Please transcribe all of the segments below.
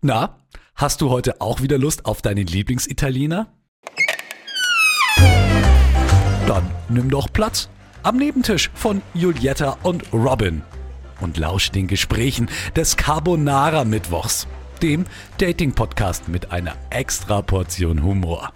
Na, hast du heute auch wieder Lust auf deinen Lieblingsitaliener? Dann nimm doch Platz am Nebentisch von Julietta und Robin und lausch den Gesprächen des Carbonara-Mittwochs, dem Dating-Podcast mit einer extra Portion Humor.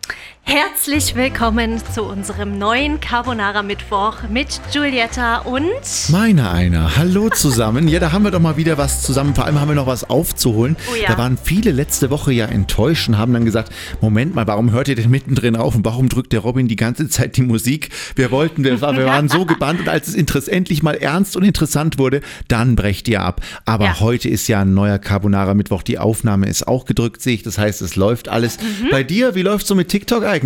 Herzlich willkommen zu unserem neuen Carbonara-Mittwoch mit Julietta und... Meiner einer. Hallo zusammen. Ja, da haben wir doch mal wieder was zusammen. Vor allem haben wir noch was aufzuholen. Oh ja. Da waren viele letzte Woche ja enttäuscht und haben dann gesagt, Moment mal, warum hört ihr denn mittendrin auf und warum drückt der Robin die ganze Zeit die Musik? Wir waren so gebannt und als es endlich mal ernst und interessant wurde, dann brecht ihr ab. Aber Ja. heute ist ja ein neuer Carbonara-Mittwoch. Die Aufnahme ist auch gedrückt, sehe ich. Das heißt, es läuft alles. Bei dir, wie läuft's so mit TikTok eigentlich?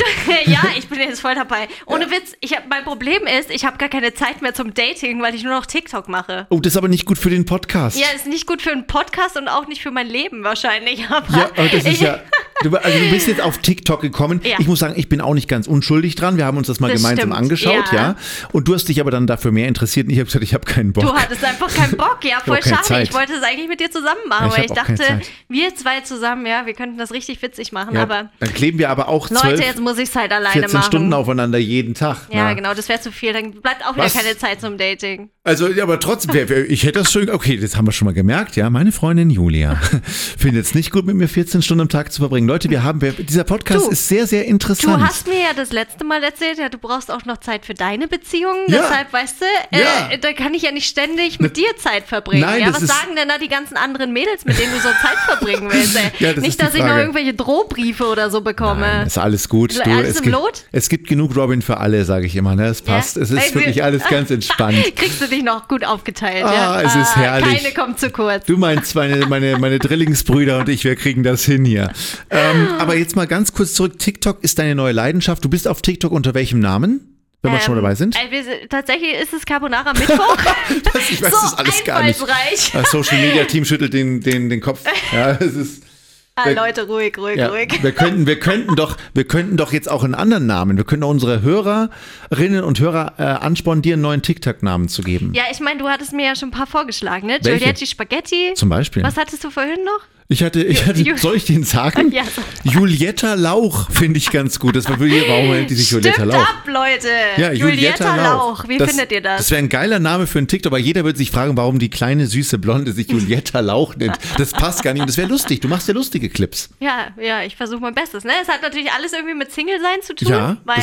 Ja, ich bin jetzt voll dabei. Ohne Witz, mein Problem ist, ich habe gar keine Zeit mehr zum Dating, weil ich nur noch TikTok mache. Oh, das ist aber nicht gut für den Podcast. Ja, ist nicht gut für einen Podcast und auch nicht für mein Leben wahrscheinlich. Aber Das ist ja... Du bist jetzt auf TikTok gekommen. Ja. Ich muss sagen, ich bin auch nicht ganz unschuldig dran. Wir haben uns das mal Das gemeinsam stimmt, angeschaut, ja. ja. Und du hast dich aber dann dafür mehr interessiert und ich habe gesagt, ich habe keinen Bock. Du hattest einfach keinen Bock, ja, voll auch keine schade. Zeit. Ich wollte es eigentlich mit dir zusammen machen, Ja, ich weil hab ich auch keine dachte, Zeit. wir zwei zusammen, ja, wir könnten das richtig witzig machen, Ja, aber dann kleben wir aber auch 12, Leute, jetzt muss ich es halt alleine 14 machen. Stunden aufeinander jeden Tag. Ja, Na. genau, das wäre zu viel, dann bleibt auch wieder Was? keine Zeit zum Dating. Also, ja, aber trotzdem, ich hätte das schön, okay, das haben wir schon mal gemerkt, ja. Meine Freundin Julia findet es nicht gut, mit mir 14 Stunden am Tag zu verbringen. Leute, dieser Podcast Du, ist sehr, sehr Du interessant. hast mir ja das letzte Mal erzählt, ja, du brauchst auch noch Zeit für deine Beziehungen. Ja. Deshalb, weißt du, Ja. da kann ich ja nicht ständig mit dir Zeit verbringen. Nein, ja, das was ist- sagen denn da die ganzen anderen Mädels, mit denen du so Zeit verbringen willst? Ey? Ja, das nicht, ist die dass ich noch Frage. irgendwelche Drohbriefe oder so bekomme. Nein, ist alles gut. Alles im Lot? Es gibt genug Robin für alle, sage ich immer. Ne? Es passt. Ja? Es ist wirklich alles ganz entspannt. Kriegst du dich noch gut aufgeteilt, Ah, ja? es ist herrlich. Keine kommt zu kurz. Du meinst meine Drillingsbrüder und ich, wir kriegen das hin hier. Aber jetzt mal ganz kurz zurück. TikTok ist deine neue Leidenschaft. Du bist auf TikTok unter welchem Namen, wenn wir schon mal dabei sind? Tatsächlich ist es Carbonara-Mittwoch. Ich weiß so das alles gar nicht. einfallsreich. Das Social Media Team schüttelt den Kopf. Ja, es ist. Leute, ruhig. Ja, wir könnten doch jetzt auch einen anderen Namen. Wir könnten auch unsere Hörerinnen und Hörer anspornen, dir einen neuen TikTok-Namen zu geben. Ja, ich meine, du hattest mir ja schon ein paar vorgeschlagen, ne? Welche? Giulietti Spaghetti. Zum Beispiel. Was hattest du vorhin noch? Ich hatte, soll ich den sagen? Ja, Julietta Lauch finde ich ganz gut. Warum nennt die sich Julietta Stimmt Lauch? ab, Leute. Ja, Julietta Lauch. Wie findet ihr das? Das wäre ein geiler Name für einen TikTok, aber jeder würde sich fragen, warum die kleine, süße Blonde sich Julietta Lauch nennt. Das passt gar nicht und das wäre lustig. Du machst ja lustige Clips. Ja, ich versuche mein Bestes, ne? Es hat natürlich alles irgendwie mit Single-Sein zu tun, Ja, weil,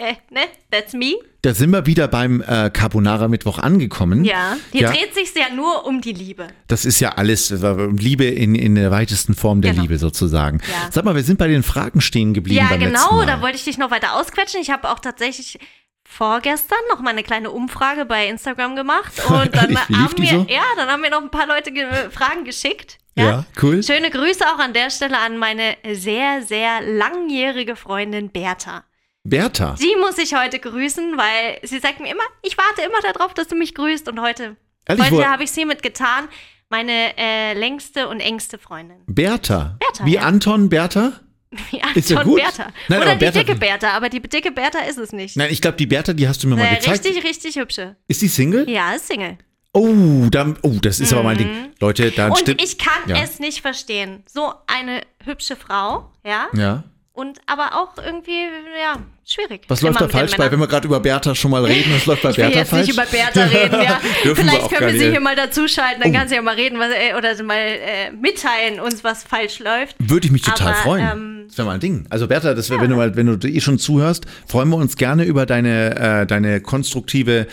that's me. Da sind wir wieder beim Carbonara-Mittwoch angekommen. Ja, hier dreht sich's ja nur um die Liebe. Das ist ja alles Liebe in der weitesten Form der Genau. Liebe sozusagen. Ja. Sag mal, wir sind bei den Fragen stehen geblieben Ja, beim letzten genau, Mal. da wollte ich dich noch weiter ausquetschen. Ich habe auch tatsächlich vorgestern noch mal eine kleine Umfrage bei Instagram gemacht und dann Wie lief die so? dann haben mir noch ein paar Leute Fragen geschickt. Ja, cool. Schöne Grüße auch an der Stelle an meine sehr, sehr langjährige Freundin Bertha. Bertha. Die muss ich heute grüßen, weil sie sagt mir immer, ich warte immer darauf, dass du mich grüßt und heute Ehrlich, habe ich es hiermit getan. Meine längste und engste Freundin. Bertha. Bertha, Wie ja. Anton Bertha? Ja, Ist ja Anton gut. Bertha. Nein, Oder aber die Bertha- dicke Bertha, aber die dicke Bertha ist es nicht. Nein, ich glaube, die Bertha, die hast du mir mal gezeigt. Richtig, richtig hübsche. Ist die Single? Ja, ist Single. Oh, das ist aber mein Ding. Leute, da Und stimmt. ich kann Ja. es nicht verstehen. So eine hübsche Frau, ja, Ja. und aber auch irgendwie, ja, schwierig. Was läuft Immer da mit den falsch bei, Männern. wenn wir gerade über Bertha schon mal reden? Was läuft bei Ich will Bertha jetzt falsch? nicht über Bertha reden, ja. Dürfen wir Vielleicht auch können gar wir sie nicht. hier mal dazuschalten, dann Oh. kann sie ja mal reden oder mal mitteilen uns, was falsch läuft. Würde ich mich total Aber, freuen. Das wäre mal ein Ding. Also Bertha, das wär, wenn du schon zuhörst, freuen wir uns gerne über deine konstruktiven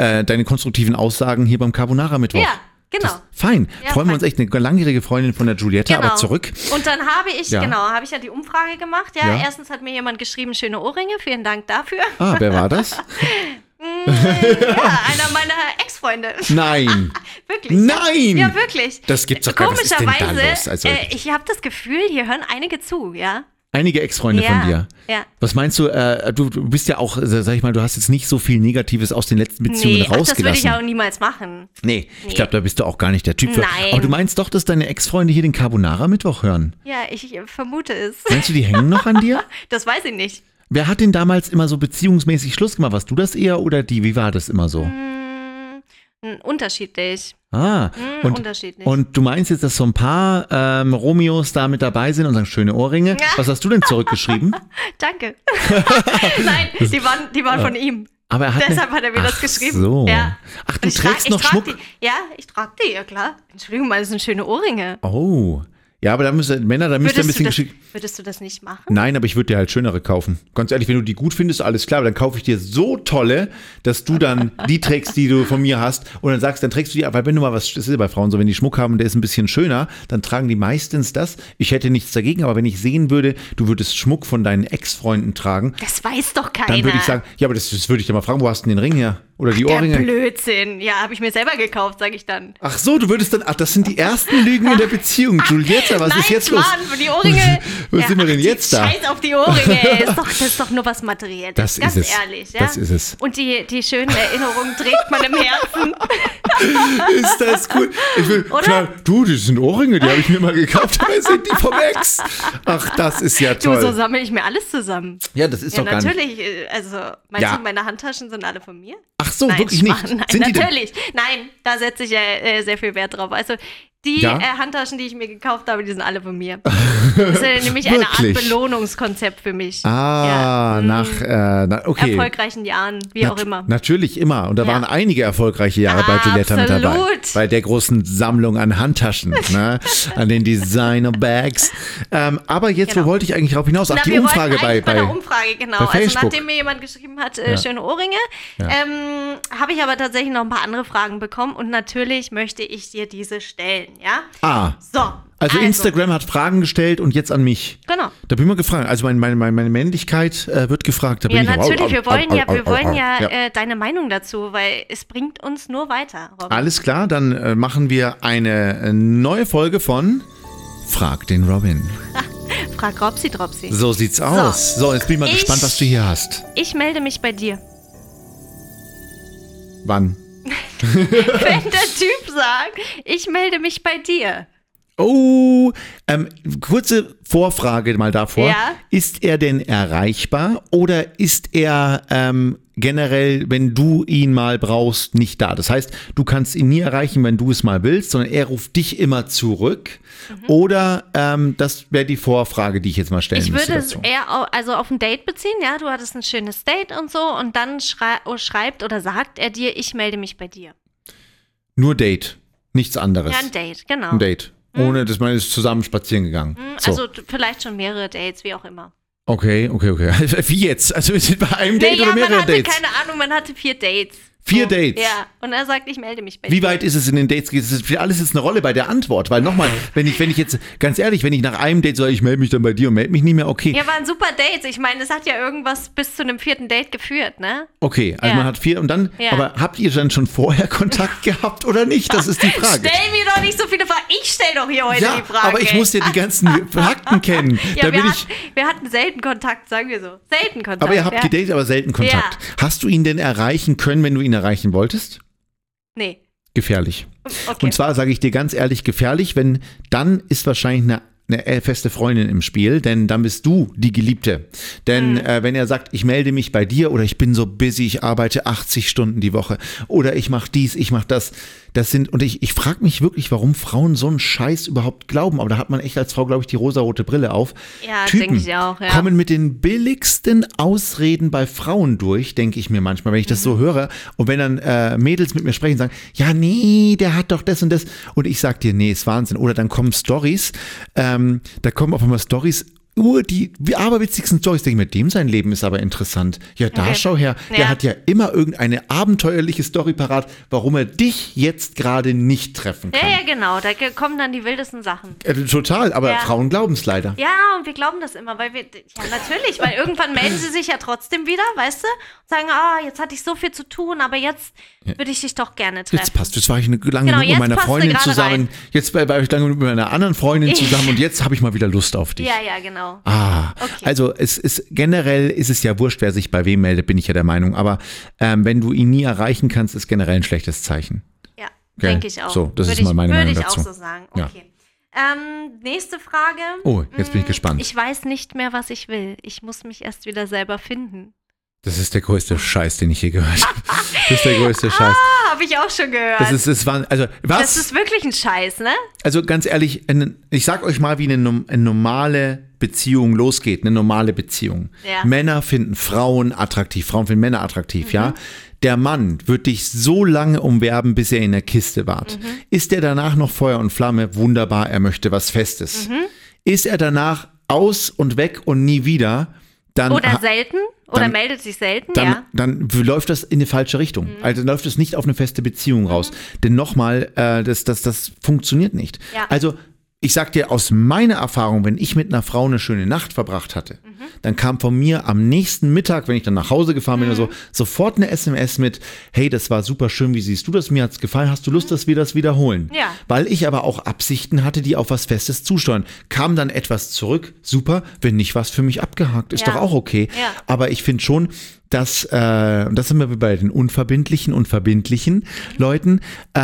Aussagen hier beim Carbonara-Mittwoch. Ja, genau. Fein. Ja, freuen wir fein. uns echt, eine langjährige Freundin von der Julietta, aber zurück. Und dann habe ich, Ja. habe ich ja die Umfrage gemacht. Ja, Ja. erstens hat mir jemand geschrieben, schöne Ohrringe, vielen Dank dafür. Ah, wer war das? Ja, einer meiner Ex-Freunde. Nein. Wirklich. Nein! Ja, wirklich. Das gibt's doch gar nicht. Was ist denn da Komischerweise, los? Also, ich habe das Gefühl, hier hören einige zu, ja. einige Ex-Freunde Ja, von dir. ja. Was meinst du, du bist ja auch, sag ich mal, du hast jetzt nicht so viel Negatives aus den letzten Beziehungen Das würde rausgelassen. ich auch niemals machen. Nee, ich glaube, da bist du auch gar nicht der Typ für. Nein. Aber du meinst doch, dass deine Ex-Freunde hier den Carbonara-Mittwoch hören. Ja, ich vermute es. Meinst du, die hängen noch an dir? Das weiß ich nicht. Wer hat denn damals immer so beziehungsmäßig Schluss gemacht? Warst du das eher oder die? Wie war das immer so? Unterschiedlich. Unterschiedlich. Und du meinst jetzt, dass so ein paar Romeos da mit dabei sind und sagen, schöne Ohrringe. Ja. Was hast du denn zurückgeschrieben? Danke. Nein, die waren von ihm. Aber er hat Deshalb hat er mir das geschrieben. So. Ja. Ach, du trägst noch Schmuck? Ich trage die, ja klar. Entschuldigung, das sind schöne Ohrringe. Oh. Ja, aber da müsst ihr ein bisschen geschickt. Würdest du das nicht machen? Nein, aber ich würde dir halt schönere kaufen. Ganz ehrlich, wenn du die gut findest, alles klar, aber dann kaufe ich dir so tolle, dass du dann die trägst, die du von mir hast und dann sagst, dann trägst du die, weil wenn du mal was, das ist ja bei Frauen so, wenn die Schmuck haben, der ist ein bisschen schöner, dann tragen die meistens das. Ich hätte nichts dagegen, aber wenn ich sehen würde, du würdest Schmuck von deinen Ex-Freunden tragen. Das weiß doch keiner. Dann würde ich sagen, ja, aber das würde ich dir mal fragen, wo hast du denn den Ring her? Oder die Der Ohrringe? Blödsinn. Ja, habe ich mir selber gekauft, sage ich dann. Ach so, du würdest dann, das sind die ersten Lügen in der Beziehung. Giulietta, was ist jetzt los? Mann, für die Ohrringe. Was sind wir denn jetzt da? Scheiß auf die Ohrringe. Das ist doch nur was Materielles. Das ganz ist es. ehrlich. Ja? Das ist es. Und die schönen Erinnerungen trägt man im Herzen. Ist das cool? Ich will, Oder? klar, das sind Ohrringe, die habe ich mir mal gekauft, aber sind die vom Ex. Ach, das ist ja toll. Du, so sammle ich mir alles zusammen. Ja, das ist doch gar nicht. Natürlich. Also, meinst du, meine Handtaschen sind alle von mir? Ach so, Nein, wirklich Schmarrn. nicht? Nein, Sind die denn? natürlich. Nein, da setze ich ja sehr viel Wert drauf. Also die Handtaschen, die ich mir gekauft habe, die sind alle von mir. Das ist ja nämlich eine Art Wirklich? Belohnungskonzept für mich. Okay. Erfolgreichen Jahren, wie auch immer. Natürlich immer. Und da waren einige erfolgreiche Jahre bei Giulietta mit dabei. Absolut. Bei der großen Sammlung an Handtaschen, ne? An den Designer-Bags. Aber jetzt, wo wollte ich eigentlich drauf hinaus? Ach, die Umfrage bei der Umfrage, genau. bei Also Facebook. nachdem mir jemand geschrieben hat, schöne Ohrringe, habe ich aber tatsächlich noch ein paar andere Fragen bekommen und natürlich möchte ich dir diese stellen, ja? So. Also Instagram hat Fragen gestellt und jetzt an mich. Genau. Da bin ich mal gefragt. Also meine Männlichkeit wird gefragt. Da bin Ja, ich natürlich. Wir wollen ja deine Meinung dazu, weil es bringt uns nur weiter, Robin. Alles klar, dann machen wir eine neue Folge von Frag den Robin. Frag Robsi Dropsi. So sieht's aus. So, jetzt bin ich mal gespannt, was du hier hast. Ich melde mich bei dir. Wann? Wenn der Typ sagt, ich melde mich bei dir. Oh, kurze Vorfrage mal davor. Ja? Ist er denn erreichbar oder ist er generell, wenn du ihn mal brauchst, nicht da? Das heißt, du kannst ihn nie erreichen, wenn du es mal willst, sondern er ruft dich immer zurück. Oder das wäre die Vorfrage, die ich jetzt mal stellen müsste. Ich würde es eher auf ein Date beziehen, ja, du hattest ein schönes Date und so und dann schreibt oder sagt er dir, ich melde mich bei dir. Nur Date, nichts anderes. Ja, ein Date, genau. Ein Date. Ohne, dass man ist zusammen spazieren gegangen. So. Also vielleicht schon mehrere Dates, wie auch immer. Okay. Wie jetzt? Also wir sind bei einem Date oder mehrere Dates? Keine Ahnung, man hatte 4 Dates. 4 Dates? Ja, und er sagt, ich melde mich bei dir. Wie weit ist es in den Dates? Das spielt alles jetzt eine Rolle bei der Antwort. Weil nochmal, wenn ich jetzt, ganz ehrlich, wenn ich nach einem Date sage, ich melde mich dann bei dir und melde mich nie mehr, okay. Ja, waren super Dates. Ich meine, es hat ja irgendwas bis zu einem 4. Date geführt, ne? Okay, also man hat 4 und dann, aber habt ihr dann schon vorher Kontakt gehabt oder nicht? Das ist die Frage. Stell mir doch nicht so viele Fragen. Ich stell doch hier heute die Frage. Aber ich muss ja die ganzen Fakten kennen. Ja, wir hatten selten Kontakt, sagen wir so. Selten Kontakt. Aber ihr habt gedatet, aber selten Kontakt. Ja. Hast du ihn denn erreichen können, wenn du ihn erreichen wolltest? Nee. Gefährlich. Okay. Und zwar sage ich dir ganz ehrlich, gefährlich, wenn dann ist wahrscheinlich eine feste Freundin im Spiel, denn dann bist du die Geliebte. Denn wenn er sagt, ich melde mich bei dir oder ich bin so busy, ich arbeite 80 Stunden die Woche oder ich mache dies, ich mache das, und ich frage mich wirklich, warum Frauen so einen Scheiß überhaupt glauben, aber da hat man echt als Frau, glaube ich, die rosarote Brille auf. Ja, Typen denke ich auch, ja. Kommen mit den billigsten Ausreden bei Frauen durch, denke ich mir manchmal, wenn ich das so höre und wenn dann Mädels mit mir sprechen und sagen, ja nee, der hat doch das und das und ich sag dir, nee, ist Wahnsinn. Oder dann kommen Storys, da kommen auf einmal Storys, die aberwitzigsten Storys, denke ich mir, dem sein Leben ist aber interessant. Ja, schau her, der hat ja immer irgendeine abenteuerliche Story parat, warum er dich jetzt gerade nicht treffen kann. Ja, genau, da kommen dann die wildesten Sachen. Total, aber Frauen glauben es leider. Ja, und wir glauben das immer, weil natürlich, weil irgendwann melden sie sich ja trotzdem wieder, weißt du, und sagen, jetzt hatte ich so viel zu tun, aber jetzt würde ich dich doch gerne treffen. Jetzt war ich lange genug mit meiner Freundin zusammen, jetzt war ich lange genug mit meiner anderen Freundin zusammen und jetzt habe ich mal wieder Lust auf dich. Ja, genau. Okay. Also generell ist es ja wurscht, wer sich bei wem meldet, bin ich ja der Meinung. Aber wenn du ihn nie erreichen kannst, ist generell ein schlechtes Zeichen. Ja, denke ich auch. So, das ist mal meine Meinung dazu. Würde ich auch so sagen. Okay. Ja. Nächste Frage. Oh, jetzt bin ich gespannt. Ich weiß nicht mehr, was ich will. Ich muss mich erst wieder selber finden. Das ist der größte Scheiß, den ich je gehört habe. Das ist der größte Scheiß. Habe ich auch schon gehört. Das ist wirklich ein Scheiß, ne? Also ganz ehrlich, ich sag euch mal, wie eine normale Beziehung losgeht, eine normale Beziehung. Ja. Männer finden Frauen attraktiv, Frauen finden Männer attraktiv, ja. Der Mann wird dich so lange umwerben, bis er in der Kiste wart. Ist er danach noch Feuer und Flamme? Wunderbar, er möchte was Festes. Ist er danach aus und weg und nie wieder, dann... Oder selten? Oder meldet sich selten, dann läuft das in eine falsche Richtung. Also läuft es nicht auf eine feste Beziehung raus. Denn nochmal, das funktioniert nicht. Ja. Also ich sag dir aus meiner Erfahrung, wenn ich mit einer Frau eine schöne Nacht verbracht hatte, dann kam von mir am nächsten Mittag, wenn ich dann nach Hause gefahren bin, sofort eine SMS mit, hey, das war super schön, wie siehst du das? Mir hat's gefallen, hast du Lust, dass wir das wiederholen? Ja. Weil ich aber auch Absichten hatte, die auf was Festes zusteuern. Kam dann etwas zurück, super, wenn nicht, was für mich abgehakt, ist doch auch okay. Ja. Aber ich finde schon, dass, das sind wir bei den unverbindlichen und verbindlichen Leuten,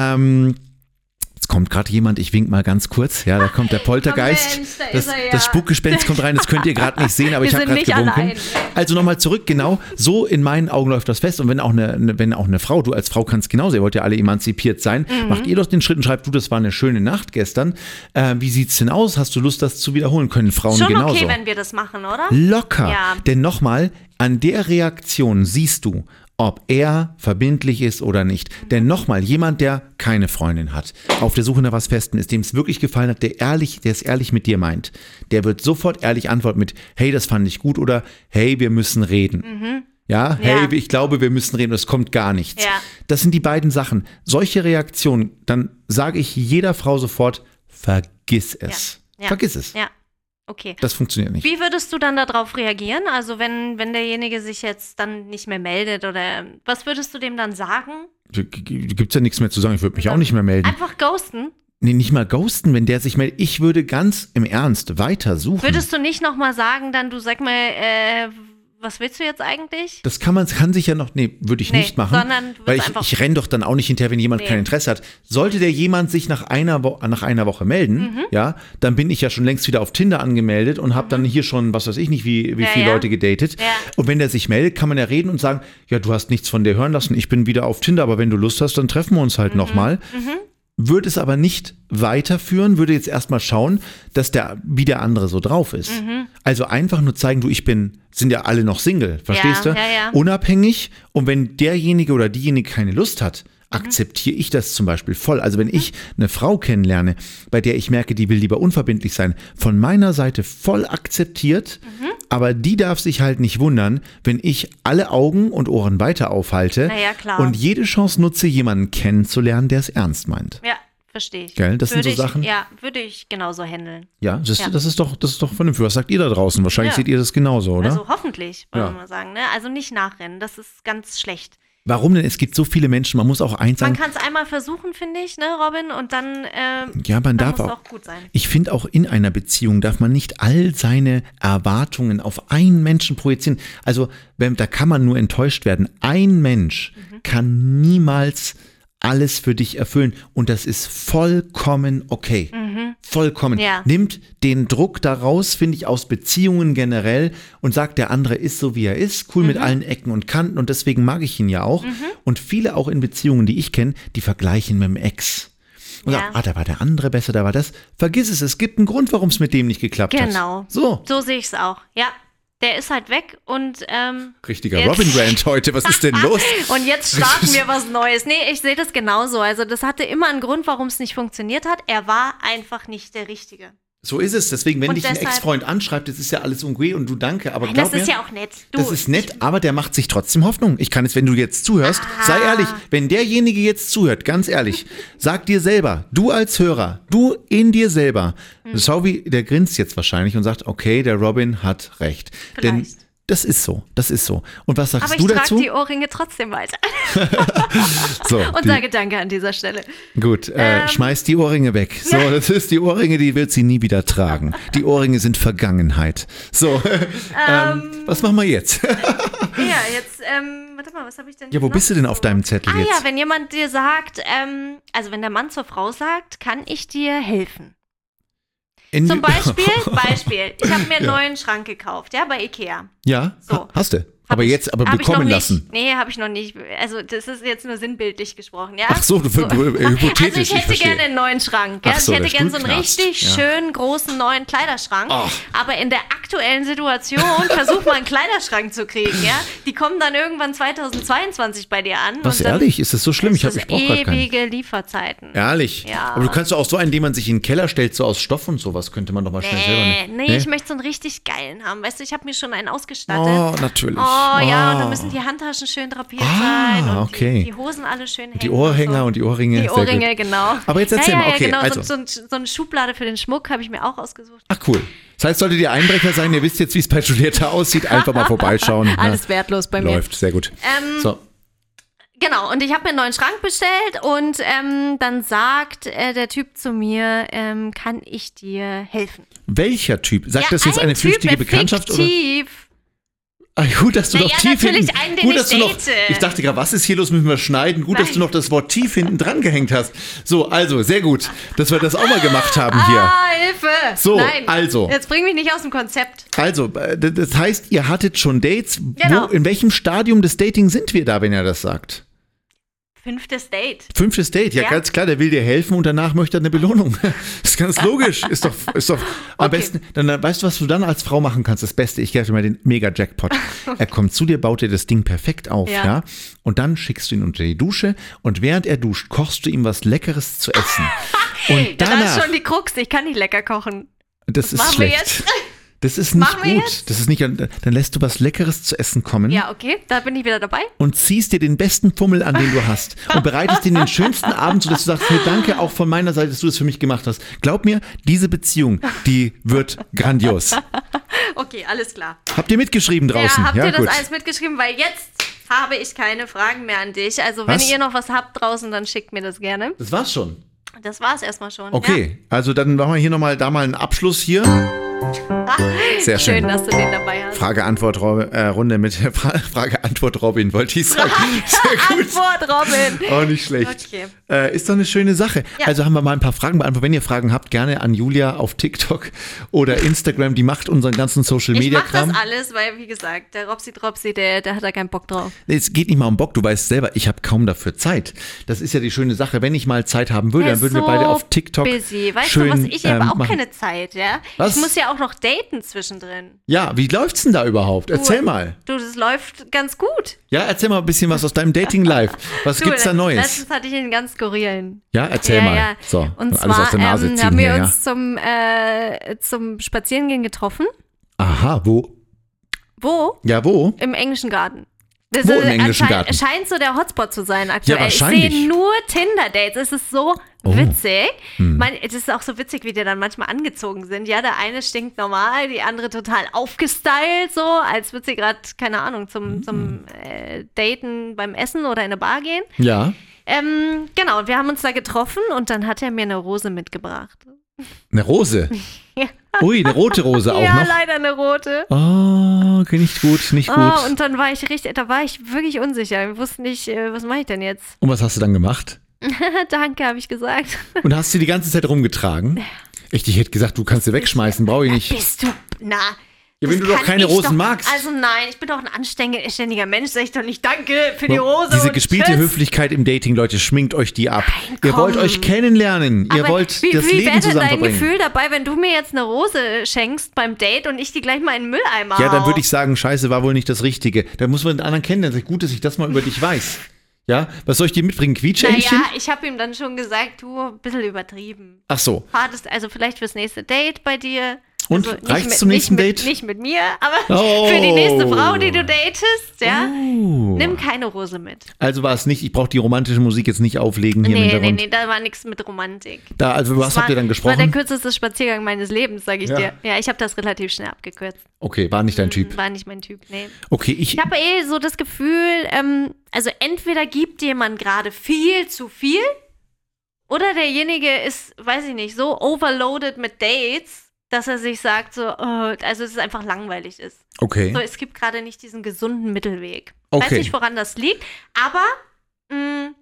jetzt kommt gerade jemand, ich wink mal ganz kurz. Ja, da kommt der Poltergeist. Mensch, da ist er, ja. Das Spukgespenst kommt rein, das könnt ihr gerade nicht sehen, aber ich habe gerade gewunken. Allein. Also nochmal zurück, genau, so in meinen Augen läuft das fest. Und wenn auch eine Frau, du als Frau kannst genauso, ihr wollt ja alle emanzipiert sein, macht ihr doch den Schritt und schreibt, du, das war eine schöne Nacht gestern. Wie sieht's denn aus? Hast du Lust, das zu wiederholen? Können Frauen Schon genauso. okay, wenn wir das machen, oder? Locker. Ja. Denn nochmal, an der Reaktion siehst du, ob er verbindlich ist oder nicht. Denn nochmal, jemand, der keine Freundin hat, auf der Suche nach was Festem ist, dem es wirklich gefallen hat, der es ehrlich mit dir meint, der wird sofort ehrlich antworten mit, hey, das fand ich gut oder hey, wir müssen reden. Ja, hey, ich glaube, wir müssen reden, das kommt gar nichts. Ja. Das sind die beiden Sachen. Solche Reaktionen, dann sage ich jeder Frau sofort, vergiss es. Ja. Vergiss es. Ja. Okay. Das funktioniert nicht. Wie würdest du dann darauf reagieren? Also wenn derjenige sich jetzt dann nicht mehr meldet oder was würdest du dem dann sagen? Gibt's ja nichts mehr zu sagen, ich würde mich auch nicht mehr melden. Einfach ghosten? Nee, nicht mal ghosten, wenn der sich meldet. Ich würde ganz im Ernst weiter suchen. Würdest du nicht nochmal sagen, dann du sag mal, was willst du jetzt eigentlich? Das kann sich ja noch, würde ich nicht machen, sondern du weil einfach ich renne doch dann auch nicht hinterher, wenn jemand kein Interesse hat. Sollte der jemand sich nach einer Woche melden, ja, dann bin ich ja schon längst wieder auf Tinder angemeldet und habe dann hier schon, was weiß ich nicht, wie viele Leute gedatet. Ja. Und wenn der sich meldet, kann man ja reden und sagen, ja, du hast nichts von dir hören lassen, ich bin wieder auf Tinder, aber wenn du Lust hast, dann treffen wir uns halt nochmal. Würde es aber nicht weiterführen, würde jetzt erstmal schauen, dass wie der andere so drauf ist. Also einfach nur zeigen, sind ja alle noch Single, verstehst du? Ja. Unabhängig, und wenn derjenige oder diejenige keine Lust hat, akzeptiere ich das zum Beispiel voll. Also wenn ich eine Frau kennenlerne, bei der ich merke, die will lieber unverbindlich sein, von meiner Seite voll akzeptiert, aber die darf sich halt nicht wundern, wenn ich alle Augen und Ohren weiter aufhalte und jede Chance nutze, jemanden kennenzulernen, der es ernst meint. Ja, verstehe ich. Gell? Das sind so Sachen. Ja, würde ich genauso handeln. Ja, das ist doch vernünftig. Was sagt ihr da draußen? Wahrscheinlich seht ihr das genauso, oder? Also hoffentlich, wollen wir mal sagen. Ne? Also nicht nachrennen, das ist ganz schlecht. Warum denn? Es gibt so viele Menschen, man muss auch eins sagen. Man kann es einmal versuchen, finde ich, ne, Robin, und dann man darf muss es auch gut sein. Ich finde auch in einer Beziehung darf man nicht all seine Erwartungen auf einen Menschen projizieren. Also da kann man nur enttäuscht werden. Ein Mensch kann niemals alles für dich erfüllen und das ist vollkommen okay. Vollkommen. Ja. Nimmt den Druck daraus, finde ich, aus Beziehungen generell und sagt, der andere ist so, wie er ist, cool mit allen Ecken und Kanten und deswegen mag ich ihn ja auch. Und viele auch in Beziehungen, die ich kenne, die vergleichen mit dem Ex. Und sagen, da war der andere besser, da war das. Vergiss es gibt einen Grund, warum es mit dem nicht geklappt hat. Genau. So sehe ich es auch. Ja. Der ist halt weg und richtiger Robin-Rant heute, was ist denn los? Und jetzt starten wir was Neues. Nee, ich sehe das genauso. Also das hatte immer einen Grund, warum es nicht funktioniert hat. Er war einfach nicht der Richtige. So ist es. Deswegen, wenn dich ein Ex-Freund anschreibt, das ist ja alles okay und du danke. Aber das ist ja auch nett. Das ist nett, aber der macht sich trotzdem Hoffnung. Ich kann es, wenn du jetzt zuhörst, sei ehrlich, wenn derjenige jetzt zuhört, ganz ehrlich, sag dir selber, du als Hörer, du in dir selber, schau wie, der grinst jetzt wahrscheinlich und sagt, okay, der Robin hat recht. Vielleicht. Denn das ist so. Und was sagst du dazu? Aber ich trage die Ohrringe trotzdem weiter. Und sage Danke an dieser Stelle. Gut, schmeiß die Ohrringe weg. So, das ist die Ohrringe, die wird sie nie wieder tragen. Die Ohrringe sind Vergangenheit. So, was machen wir jetzt? Jetzt, warte mal, was habe ich denn Ja, wo bist du denn auf deinem Zettel jetzt? Ja, wenn jemand dir sagt, also wenn der Mann zur Frau sagt, kann ich dir helfen? Zum Beispiel, ich habe mir einen neuen Schrank gekauft, ja, bei Ikea. Ja, so. Hast du? Aber bekommen lassen. Nee, habe ich noch nicht. Also das ist jetzt nur sinnbildlich gesprochen, ja? Ach so, hypothetisch. Also ich hätte gerne einen neuen Schrank. Gell? Ach so, ich hätte gerne so einen Stuhlknast. richtig schönen, großen, neuen Kleiderschrank. Aber in der aktuellen Situation versuch mal einen Kleiderschrank zu kriegen, ja? Die kommen dann irgendwann 2022 bei dir an. Was, und dann ehrlich? Ist das so schlimm? Ich brauche gerade keinen. ewige Lieferzeiten. Ehrlich? Ja. Aber du kannst doch auch so einen, den man sich in den Keller stellt, so aus Stoff und sowas, könnte man doch mal schnell selber nehmen. Nee, ich möchte so einen richtig geilen haben. Weißt du, ich habe mir schon einen ausgestattet. Oh, natürlich. Oh ja, und da müssen die Handtaschen schön drapiert sein und okay. die Hosen alle schön hängen. Die Ohrhänger so. und die Ohrringe. Die sehr Ohrringe, gut. genau. Aber jetzt erzähl mal, okay. Genau, Also. so eine Schublade für den Schmuck habe ich mir auch ausgesucht. Ach cool. Das heißt, solltet ihr Einbrecher sein, ihr wisst jetzt, wie es bei Giulietta aussieht, einfach mal vorbeischauen. Alles wertlos bei mir. Läuft, sehr gut. So. Genau, und ich habe mir einen neuen Schrank bestellt und dann sagt der Typ zu mir, kann ich dir helfen? Welcher Typ? Sagt das jetzt eine flüchtige Bekanntschaft? Fiktiv. Oder? Ah, gut, dass du noch tief natürlich hinten. einen, den Gut, ich dass du noch. date. Ich dachte gerade, was ist hier los? Müssen wir schneiden? Gut, dass du noch das Wort tief hinten dran gehängt hast. So, also, sehr gut, dass wir das auch mal gemacht haben hier. Hilfe! So, Nein, also. jetzt bring mich nicht aus dem Konzept. Also, das heißt, ihr hattet schon Dates. Genau. In welchem Stadium des Dating sind wir da, wenn er das sagt? 5. Date. 5. Date, ja, ganz klar, der will dir helfen und danach möchte er eine Belohnung. Das ist ganz logisch. Ist doch am besten. Dann weißt du, was du dann als Frau machen kannst? Das Beste, ich gebe dir mal den Mega-Jackpot. Er kommt zu dir, baut dir das Ding perfekt auf, ja. Und dann schickst du ihn unter die Dusche und während er duscht, kochst du ihm was Leckeres zu essen. Und danach, das ist schon die Krux, ich kann nicht lecker kochen. das ist machen wir schlecht. jetzt? Das ist nicht Machen wir gut. jetzt? Das ist nicht, dann lässt du was Leckeres zu essen kommen. Ja, okay, da bin ich wieder dabei. Und ziehst dir den besten Pummel an, den du hast. Und bereitest dir den schönsten Abend, sodass du sagst, hey, danke auch von meiner Seite, dass du das für mich gemacht hast. Glaub mir, diese Beziehung, die wird grandios. Okay, alles klar. Habt ihr mitgeschrieben draußen? Ja, habt ihr gut. das alles mitgeschrieben? Weil jetzt habe ich keine Fragen mehr an dich. Also wenn Was? ihr noch was habt draußen, dann schickt mir das gerne. Das war's schon. Das war's erstmal schon. Okay, also dann machen wir hier nochmal einen Abschluss hier. Sehr schön. Schön, dass du den dabei hast. Frage-Antwort-Runde mit Frage-Antwort-Robin, wollte ich sagen. Sehr gut. Antwort, Robin. Oh, nicht schlecht. Okay. Ist doch eine schöne Sache. Ja. Also haben wir mal ein paar Fragen beantwortet. Wenn ihr Fragen habt, gerne an Julia auf TikTok oder Instagram. Die macht unseren ganzen Ich Social-Media-Kram. mach das alles, weil, wie gesagt, der Robsi-Dropsi, der hat da keinen Bock drauf. Es geht nicht mal um Bock, du weißt selber, ich habe kaum dafür Zeit. Das ist ja die schöne Sache. Wenn ich mal Zeit haben würde, dann würden wir beide auf TikTok busy. Weißt schön, du was, ich habe auch machen. keine Zeit, ja? Was? Ich muss ja auch noch daten zwischendrin. Ja, wie läuft's denn da überhaupt? Erzähl mal. Du, das läuft ganz gut. Ja, erzähl mal ein bisschen was aus deinem Dating-Life. Was gibt's da Neues? Letztens hatte ich einen ganz skurrilen. Ja, erzähl mal. Ja. So, Und alles zwar aus der Nase ziehen haben wir hier, uns zum Spazierengehen getroffen. Aha, wo? Wo? Ja, wo? Im englischen Garten. Das Wo im englischen Garten? Scheint so der Hotspot zu sein aktuell. Ja, wahrscheinlich. Ich sehe nur Tinder-Dates. Es ist so witzig. Es ist auch so witzig, wie die dann manchmal angezogen sind. Ja, der eine stinkt normal, die andere total aufgestylt, so, als würde sie gerade, keine Ahnung, zum Daten beim Essen oder in eine Bar gehen. Ja. Genau, wir haben uns da getroffen und dann hat er mir eine Rose mitgebracht. Eine Rose? Ja. Ui, eine rote Rose auch Ja, noch? leider eine rote. Oh, okay, nicht gut, nicht gut. Oh, und dann war ich wirklich unsicher. Ich wusste nicht, was mache ich denn jetzt? Und was hast du dann gemacht? Danke, habe ich gesagt. Und hast du die ganze Zeit rumgetragen? Ich hätte gesagt, du kannst sie wegschmeißen, brauche ich nicht. Bist du, na. Ja, wenn das du doch kann keine ich Rosen magst. Also nein, ich bin doch ein anständiger Mensch, sag ich doch nicht danke für die Rose Diese und gespielte tschüss. Höflichkeit im Dating, Leute, schminkt euch die ab. Nein, Ihr wollt komm. euch kennenlernen. Ihr Aber wollt das wie Leben wäre zusammen dein verbringen. Gefühl dabei, wenn du mir jetzt eine Rose schenkst beim Date und ich die gleich mal in den Mülleimer Ja, dann hau? würde ich sagen, scheiße, war wohl nicht das Richtige. Da muss man den anderen kennenlernen. Gut, dass ich das mal über dich weiß. Ja, was soll ich dir mitbringen? Quietscheentchen? Naja, ich habe ihm dann schon gesagt, du, ein bisschen übertrieben. Ach so. Fahrtest also vielleicht fürs nächste Date bei dir. Und? Also nicht Reicht's mit- zum nächsten nicht mit, Date? Nicht mit mir, aber Oh. für die nächste Frau, die du datest, ja. Oh. Nimm keine Rose mit. Also war es nicht, ich brauche die romantische Musik jetzt nicht auflegen hier im Hintergrund. Nee, da war nichts mit Romantik. Da, also was habt ihr dann Das war der gesprochen? kürzeste Spaziergang meines Lebens, sage ich Ja. dir. Ja, ich habe das relativ schnell abgekürzt. Okay, war nicht dein Typ. War nicht mein Typ, nee. Okay, Ich habe so das Gefühl, also entweder gibt jemand gerade viel zu viel oder derjenige ist, weiß ich nicht, so overloaded mit Dates, dass er sich sagt, so, also es ist einfach langweilig ist. Okay. So, es gibt gerade nicht diesen gesunden Mittelweg. Okay. Weiß nicht, woran das liegt, aber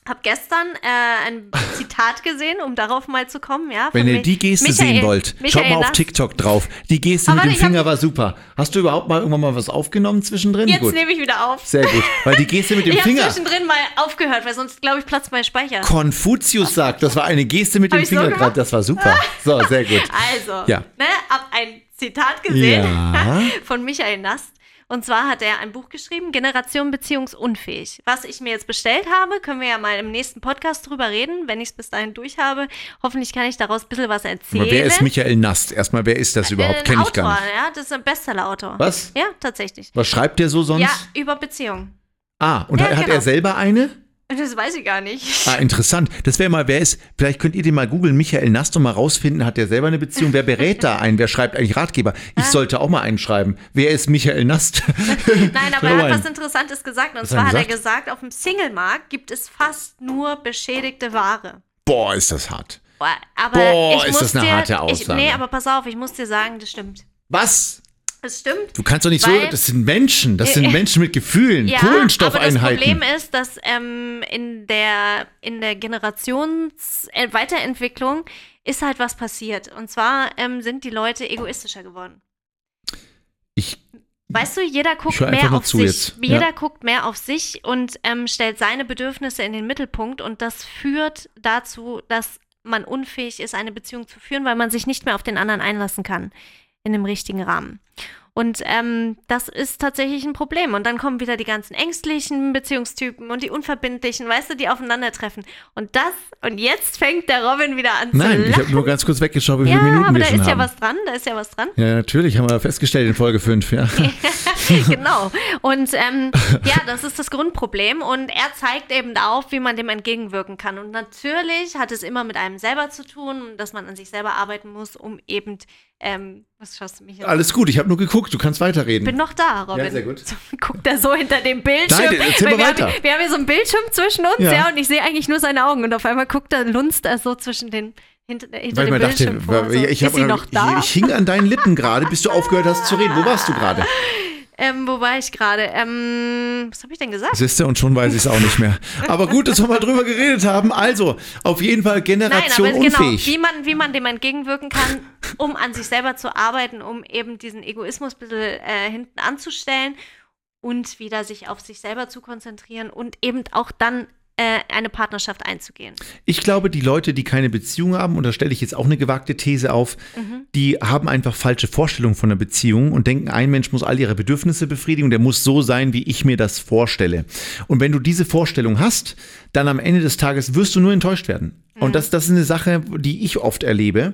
Hab gestern ein Zitat gesehen, um darauf mal zu kommen. Ja, Wenn ihr die Geste sehen wollt, schaut mal auf TikTok drauf. Die Geste mit dem Finger war super. Hast du überhaupt irgendwann mal was aufgenommen zwischendrin? Jetzt nehme ich wieder auf. Sehr gut, weil die Geste mit dem Finger... Ich habe zwischendrin mal aufgehört, weil sonst, glaube ich, platzt mein Speicher. Konfuzius sagt, das war eine Geste mit dem Finger gerade. Das war super. So, sehr gut. Also, hab ein Zitat gesehen von Michael Nast. Und zwar hat er ein Buch geschrieben, Generation beziehungsunfähig. Was ich mir jetzt bestellt habe, können wir ja mal im nächsten Podcast drüber reden, wenn ich es bis dahin durch habe. Hoffentlich kann ich daraus ein bisschen was erzählen. Aber wer ist Michael Nast? Erstmal, wer ist das überhaupt? Kenn ich gar nicht. Ja, das ist ein Bestseller-Autor. Was? Ja, tatsächlich. Was schreibt der so sonst? Ja, über Beziehungen. Und hat er selber eine? Das weiß ich gar nicht. Interessant. Das wäre mal, wer ist, vielleicht könnt ihr den mal googeln, Michael Nast, und mal rausfinden, hat der selber eine Beziehung? Wer berät da einen? Wer schreibt eigentlich Ratgeber? Ich sollte auch mal einen schreiben. Wer ist Michael Nast? Nein, aber er hat was Interessantes gesagt. Und zwar hat er gesagt, auf dem Singlemarkt gibt es fast nur beschädigte Ware. Boah, ist das hart. Aber ist das eine harte Aussage. Nee, aber pass auf, ich muss dir sagen, das stimmt. Was? Das stimmt. Du kannst doch nicht das sind Menschen, mit Gefühlen, Kohlenstoffeinheiten. Aber das Problem ist, dass in der Generationsweiterentwicklung ist halt was passiert. Und zwar sind die Leute egoistischer geworden. Weißt du, jeder guckt mehr auf sich. Jeder guckt mehr auf sich und stellt seine Bedürfnisse in den Mittelpunkt. Und das führt dazu, dass man unfähig ist, eine Beziehung zu führen, weil man sich nicht mehr auf den anderen einlassen kann. In dem richtigen Rahmen. Und das ist tatsächlich ein Problem. Und dann kommen wieder die ganzen ängstlichen Beziehungstypen und die unverbindlichen, weißt du, die aufeinandertreffen. Und jetzt fängt der Robin wieder an zu lachen. Nein, ich habe nur ganz kurz weggeschaut, wie viele Minuten wir schon haben. Ja, da ist ja was dran. Ja, natürlich, haben wir festgestellt in Folge 5, ja. Genau. Und das ist das Grundproblem. Und er zeigt eben auf, wie man dem entgegenwirken kann. Und natürlich hat es immer mit einem selber zu tun, dass man an sich selber arbeiten muss, um eben was schaust du mich an? Alles gut, ich habe nur geguckt, du kannst weiterreden. Ich bin noch da, Robin. Ja, sehr gut. Guckt er so hinter dem Bildschirm. Nein, erzähl mal weiter. Wir haben hier so einen Bildschirm zwischen uns, und ich sehe eigentlich nur seine Augen. Und auf einmal lunzt er so zwischen hinter dem Bildschirm vor. Ist sie noch da? Ich hing an deinen Lippen gerade, bis du aufgehört hast zu reden. Wo warst du gerade? Wo war ich gerade? Was habe ich denn gesagt? Siehste, und schon weiß ich es auch nicht mehr. Aber gut, dass wir mal drüber geredet haben. Also, auf jeden Fall Generation unfähig. Genau, wie man dem entgegenwirken kann, um an sich selber zu arbeiten, um eben diesen Egoismus ein bisschen hinten anzustellen und wieder sich auf sich selber zu konzentrieren und eben auch dann eine Partnerschaft einzugehen. Ich glaube, die Leute, die keine Beziehung haben, und da stelle ich jetzt auch eine gewagte These auf, die haben einfach falsche Vorstellungen von einer Beziehung und denken, ein Mensch muss all ihre Bedürfnisse befriedigen und der muss so sein, wie ich mir das vorstelle. Und wenn du diese Vorstellung hast, dann am Ende des Tages wirst du nur enttäuscht werden. Und das ist eine Sache, die ich oft erlebe.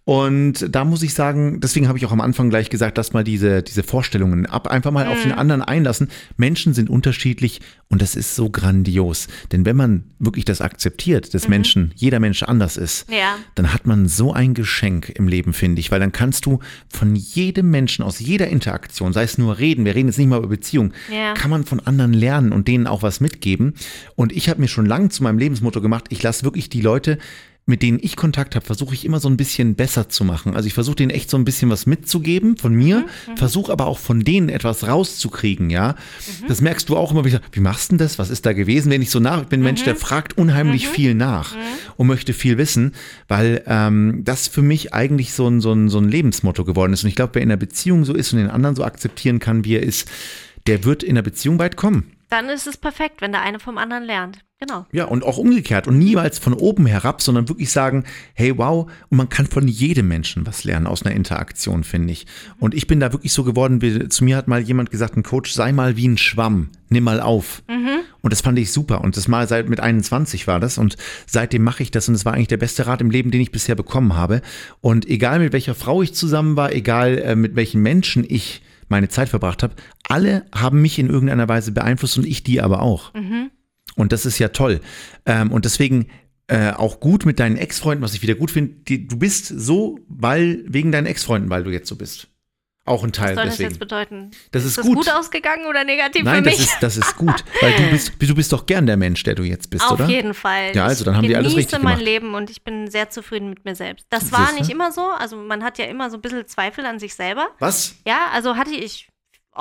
Und da muss ich sagen, deswegen habe ich auch am Anfang gleich gesagt, dass mal diese Vorstellungen einfach mal auf den anderen einlassen. Menschen sind unterschiedlich und das ist so grandios. Denn wenn man wirklich das akzeptiert, dass jeder Mensch anders ist, dann hat man so ein Geschenk im Leben, finde ich. Weil dann kannst du von jedem Menschen, aus jeder Interaktion, sei es nur reden, wir reden jetzt nicht mal über Beziehung, kann man von anderen lernen und denen auch was mitgeben. Und ich habe mir schon lange zu meinem Lebensmotto gemacht, ich lasse wirklich die Leute, mit denen ich Kontakt habe, versuche ich immer so ein bisschen besser zu machen. Also ich versuche denen echt so ein bisschen was mitzugeben von mir, versuche aber auch von denen etwas rauszukriegen, ja. Das merkst du auch immer, wie machst du denn das? Was ist da gewesen? Wenn ich so ich bin ein Mensch, der fragt unheimlich viel nach und möchte viel wissen, weil das für mich eigentlich so ein Lebensmotto geworden ist. Und ich glaube, wer in einer Beziehung so ist und den anderen so akzeptieren kann, wie er ist, der wird in der Beziehung weit kommen. Dann ist es perfekt, wenn der eine vom anderen lernt. Genau. Ja, und auch umgekehrt und niemals von oben herab, sondern wirklich sagen, hey, wow, und man kann von jedem Menschen was lernen aus einer Interaktion, finde ich. Und ich bin da wirklich so geworden, zu mir hat mal jemand gesagt, ein Coach, sei mal wie ein Schwamm, nimm mal auf. Und das fand ich super und das mal mit 21 war das und seitdem mache ich das und es war eigentlich der beste Rat im Leben, den ich bisher bekommen habe. Und egal mit welcher Frau ich zusammen war, egal mit welchen Menschen ich meine Zeit verbracht habe, alle haben mich in irgendeiner Weise beeinflusst und ich die aber auch. Und das ist ja toll. Und deswegen auch gut mit deinen Ex-Freunden, was ich wieder gut finde, du bist so, wegen deinen Ex-Freunden, weil du jetzt so bist. Auch ein Teil. Was soll deswegen. Das jetzt bedeuten? Das ist gut. Ist das gut ausgegangen oder negativ Nein, für mich? Das ist gut, weil du bist doch gern der Mensch, der du jetzt bist, oder? Auf jeden Fall. Ja, also dann haben die alles richtig gemacht. Ich genieße mein Leben und ich bin sehr zufrieden mit mir selbst. Das war nicht immer so, also man hat ja immer so ein bisschen Zweifel an sich selber. Was? Ja, also hatte ich oft.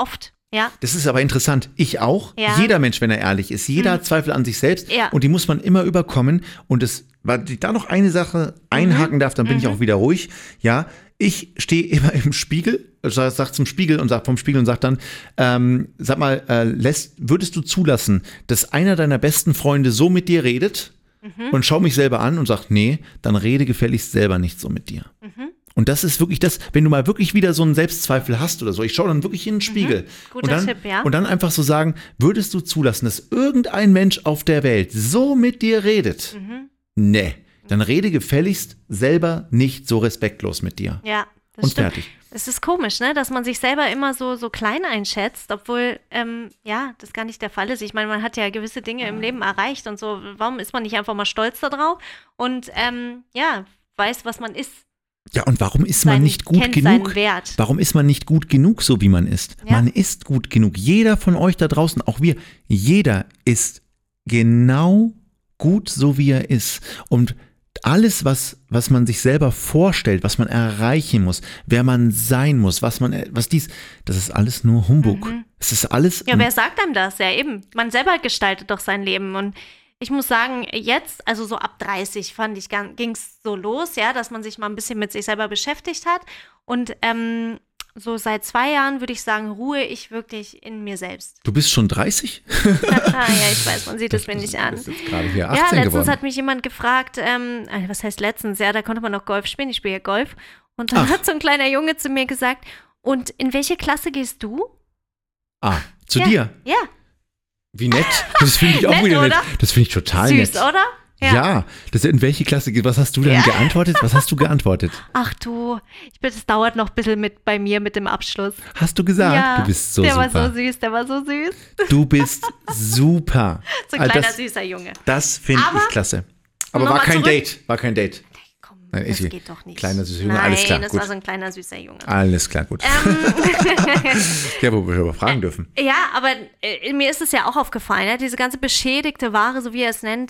Ja. Das ist aber interessant. Ich auch. Ja. Jeder Mensch, wenn er ehrlich ist. Jeder hat Zweifel an sich selbst. Ja. Und die muss man immer überkommen. Und weil ich da noch eine Sache einhaken darf, dann bin ich auch wieder ruhig. Ja, ich stehe immer im Spiegel, sag zum Spiegel und sag vom Spiegel und sag dann, sag mal, würdest du zulassen, dass einer deiner besten Freunde so mit dir redet? Und schau mich selber an und sag, nee, dann rede gefälligst selber nicht so mit dir. Und das ist wirklich das, wenn du mal wirklich wieder so einen Selbstzweifel hast oder so, ich schaue dann wirklich in den Spiegel. Guter Tipp, ja. Und dann einfach so sagen, würdest du zulassen, dass irgendein Mensch auf der Welt so mit dir redet? Nee, dann rede gefälligst selber nicht so respektlos mit dir. Ja, das und stimmt. fertig. Es ist komisch, ne, dass man sich selber immer so klein einschätzt, obwohl, das gar nicht der Fall ist. Ich meine, man hat ja gewisse Dinge im Leben erreicht und so. Warum ist man nicht einfach mal stolz darauf und, weiß, was man ist? Ja, und warum ist man nicht gut kennt genug? seinen Wert. Warum ist man nicht gut genug, so wie man ist? Ja. Man ist gut genug. Jeder von euch da draußen, auch wir, jeder ist genau gut, so wie er ist. Und alles, was man sich selber vorstellt, was man erreichen muss, wer man sein muss, das ist alles nur Humbug. Es ist alles. Ja, wer sagt einem das? Ja, eben. Man selber gestaltet doch sein Leben. Und ich muss sagen, jetzt, also so ab 30, ging es so los, ja, dass man sich mal ein bisschen mit sich selber beschäftigt hat. Und so seit 2 Jahren, würde ich sagen, ruhe ich wirklich in mir selbst. Du bist schon 30? Ja, ich weiß, man sieht es mir nicht an. Du bist jetzt gerade hier 18 ja, letztens geworden. hat mich jemand gefragt, was heißt letztens? Ja, da konnte man noch Golf spielen, ich spiele ja Golf. Und dann hat so ein kleiner Junge zu mir gesagt, und in welche Klasse gehst du? Zu dir? Ja. Wie nett. Das finde ich auch Nett, wieder nett. oder? Das finde ich total Süß, nett. oder? Ja, in welche Klasse geht? Was hast du denn geantwortet? Was hast du geantwortet? Ach du, das dauert noch ein bisschen bei mir mit dem Abschluss. Hast du gesagt? Ja, Du bist so der super. Der war so süß. Du bist super. So ein kleiner, süßer Junge. Das finde ich klasse. Aber war kein Date. Komm, Nein, das geht doch nicht. Kleiner süßer Junge, alles klar. Nein, das gut. war so ein kleiner süßer Junge. Alles klar, gut. Ja, wo wir aber fragen dürfen. Ja, aber mir ist es ja auch aufgefallen, ja, diese ganze beschädigte Ware, so wie er es nennt,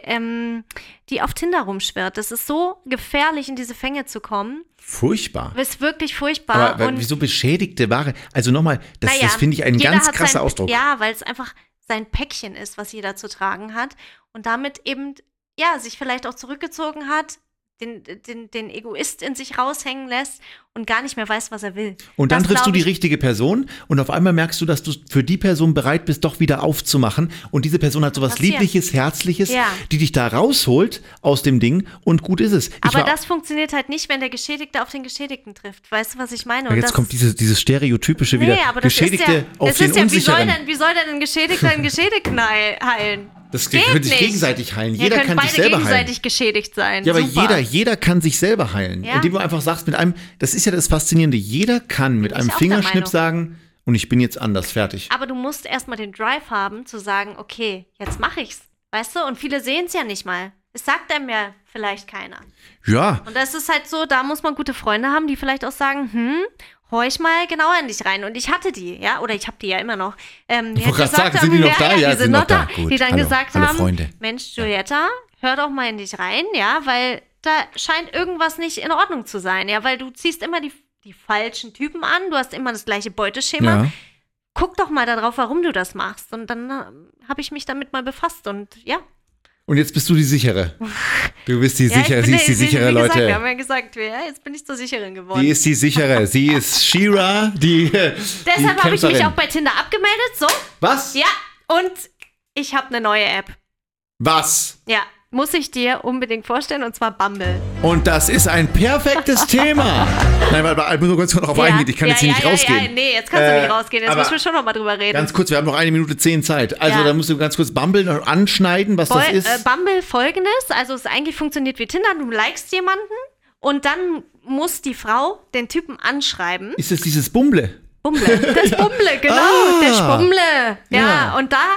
die auf Tinder rumschwirrt. Das ist so gefährlich, in diese Fänge zu kommen. Furchtbar. Das ist wirklich furchtbar. Aber wieso beschädigte Ware? Also nochmal, das finde ich ein ganz krasser Ausdruck. Ja, weil es einfach sein Päckchen ist, was jeder zu tragen hat und damit eben, sich vielleicht auch zurückgezogen hat, den Egoist in sich raushängen lässt und gar nicht mehr weiß, was er will. Und dann triffst du die richtige Person und auf einmal merkst du, dass du für die Person bereit bist, doch wieder aufzumachen. Und diese Person hat sowas Liebliches, Herzliches, die dich da rausholt aus dem Ding und gut ist es. Aber das funktioniert halt nicht, wenn der Geschädigte auf den Geschädigten trifft. Weißt du, was ich meine? Und jetzt kommt dieses stereotypische wieder. Aber das Geschädigte auf den ja, Unsicheren. wie soll denn ein Geschädigter einen Geschädigten heilen? Das können sich gegenseitig heilen. Jeder kann sich selber heilen. gegenseitig geschädigt sein. Ja, aber Super. jeder kann sich selber heilen. Ja. Indem du einfach sagst, das ist ja das Faszinierende, jeder kann mit einem Fingerschnipp sagen, und ich bin jetzt anders, fertig. Aber du musst erstmal den Drive haben, zu sagen, okay, jetzt mache ich's. Weißt du? Und viele sehen es ja nicht mal. Es sagt einem ja vielleicht keiner. Ja. Und das ist halt so, da muss man gute Freunde haben, die vielleicht auch sagen, horch mal genauer in dich rein. Und ich hatte die, ja, oder ich habe die ja immer noch. Ich wollte gerade sagen, sind die noch da? Ja, die sind noch da. Gut. Die dann gesagt hallo haben, Freunde. Mensch, Giulietta, hör doch mal in dich rein, ja, weil da scheint irgendwas nicht in Ordnung zu sein, ja, weil du ziehst immer die falschen Typen an, du hast immer das gleiche Beuteschema. Ja. Guck doch mal darauf, warum du das machst. Und dann habe ich mich damit mal befasst und ja. Und jetzt bist du die Sichere. Du bist die Sichere, sie ist die Sichere, wie gesagt, Leute. Wir haben ja gesagt, jetzt bin ich zur Sicherin geworden. Die ist die Sichere. Sie ist Shira, Deshalb habe ich mich auch bei Tinder abgemeldet, so. Was? Ja, und ich habe eine neue App. Was? Ja, muss ich dir unbedingt vorstellen, und zwar Bumble. Und das ist ein perfektes Thema. Nein, warte, ich muss kurz darauf eingehen. Ich kann jetzt hier nicht rausgehen. Ja, nee, jetzt kannst du nicht rausgehen. Jetzt müssen wir schon noch mal drüber reden. Ganz kurz, wir haben noch 1 Minute 10 Zeit. Also da musst du ganz kurz Bumble noch anschneiden, was das ist. Bumble folgendes, also es eigentlich funktioniert wie Tinder, du likest jemanden und dann muss die Frau den Typen anschreiben. Ist das dieses Bumble? Bumble, das Bumble, genau, der Spumble. Ja. Und da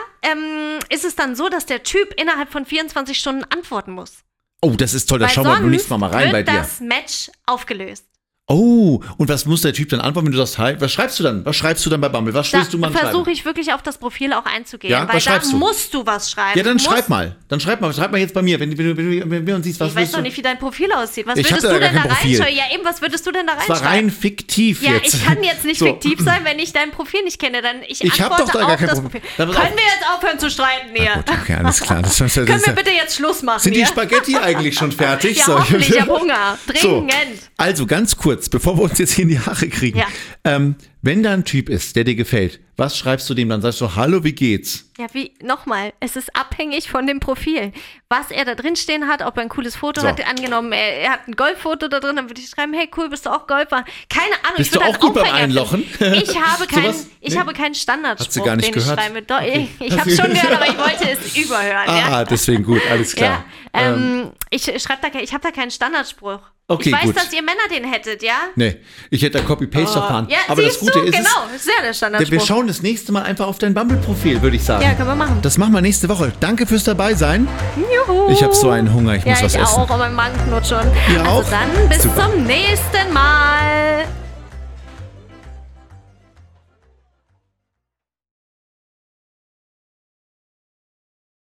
ist es dann so, dass der Typ innerhalb von 24 Stunden antworten muss. Oh, das ist toll, da Weil schauen wir beim sonst nächsten Mal rein bei wird dir. das Match aufgelöst. Oh, und was muss der Typ dann antworten, wenn du sagst, hi? Was schreibst du dann? Was schreibst du dann bei Bumble? Was willst du mal schreiben? Versuche ich wirklich auf das Profil auch einzugehen, Ja, weil was da schreibst du? musst du was schreiben. Ja, dann schreib mal. Schreib mal jetzt bei mir, wenn du uns siehst, was Ich weiß willst doch du? nicht, wie dein Profil aussieht. Was Ich würdest hab du da denn gar da kein Profil. reinschreiben? Ja, eben, was würdest du denn da Das war reinschreiben? rein fiktiv Ja, jetzt. ich kann jetzt nicht So. fiktiv sein, wenn ich dein Profil nicht kenne. Dann ich Ich hab antworte doch da gar auf kein das Problem. Profil. Dann pass auf. Können wir jetzt aufhören zu streiten hier? Gut, okay, alles klar. Das ist Können wir bitte jetzt Schluss machen Sind die hier? Spaghetti eigentlich schon fertig? Ja, So, hoffentlich, ich habe Hunger. So, Dringend. also ganz kurz, bevor wir uns jetzt hier in die Haare kriegen. Ja. Wenn da ein Typ ist, der dir gefällt, was schreibst du dem dann? Sagst du, hallo, wie geht's? Ja, nochmal, es ist abhängig von dem Profil. Was er da drin stehen hat, ob er ein cooles Foto So. hat, angenommen, er hat ein Golffoto da drin, dann würde ich schreiben, hey, cool, bist du auch Golfer? Keine Ahnung, Bist ich würde du auch gut beim Aufhänger Einlochen? finden. Ich habe Sowas? Nee. habe keinen Standardspruch, Hat sie gar nicht den gehört? ich schreibe. Doch, Okay. ich habe schon gehört, aber ich wollte es überhören. Ja? Deswegen gut, alles klar. Ja, ich habe da keinen Standardspruch. Okay, ich weiß, gut. dass ihr Männer den hättet, ja? Nee, ich hätte da Copy-Paste-Verfahren. Ja, Aber das siehst Gute du, ist genau, ist ja der wir Standardspruch. schauen das nächste Mal einfach auf dein Bumble-Profil, würde ich sagen. Ja, können wir machen. Das machen wir nächste Woche. Danke fürs Dabeisein. Juhu. Ich habe so einen Hunger, ich muss was ich essen. auch, und mein Magen knurrt schon. Ihr auch? Also dann bis Super. zum nächsten Mal.